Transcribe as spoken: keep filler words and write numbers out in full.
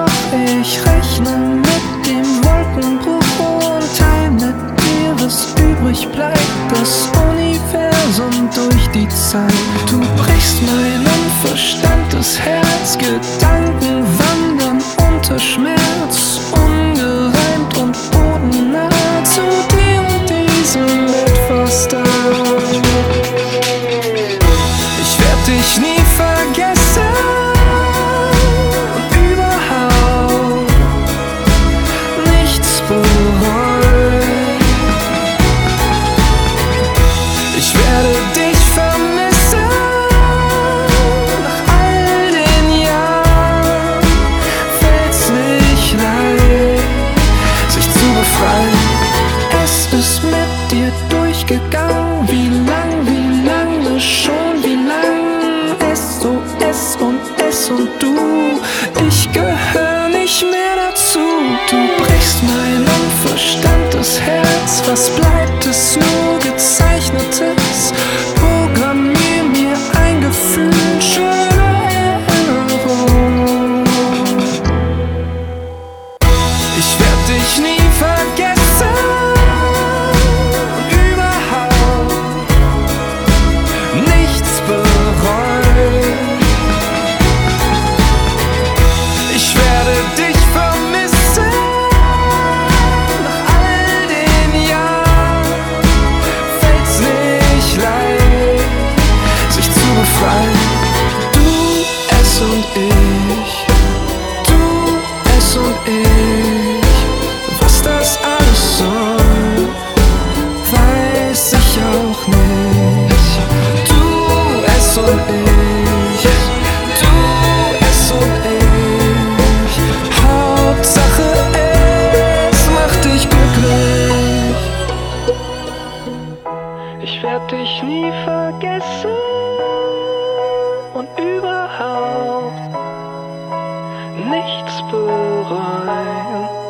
Doch ich rechne mit dem Wolkenbruch und teil mit dir, was übrig bleibt. Das Universum durch die Zeit. Du brichst meinen Verstand, das Herz. Gedanken wandern unter Schmerz. Ungereimt und bodennah zu dir und diesem etwas da. Ich werd dich nie vergessen und überhaupt nichts bereuen. Ich werde dich vermissen nach all den Jahren. Fällt's nicht leicht, sich zu befreien. Es ist mit dir durchgegangen. Wie lang, wie lange schon, wie lang? S O S und S und du. Ich gehör nicht mehr dazu. Du brichst meinen Verstand, das Herz. Was bleibt es nur gezeichnetes? Programmier mir ein Gefühl, schöne Erinnerung. Ich werd dich nie vergessen und überhaupt nichts bereuen. Ich werde dich vermissen nach all den Jahren. Fällt's nicht leicht, sich zu befreien. Du, es und ich, du, es und ich. Was das alles soll, weiß ich auch nicht. Du, es und ich, du, es und ich. Hauptsache es macht dich glücklich. Ich werd dich nie vergessen und überhaupt nichts bereuen.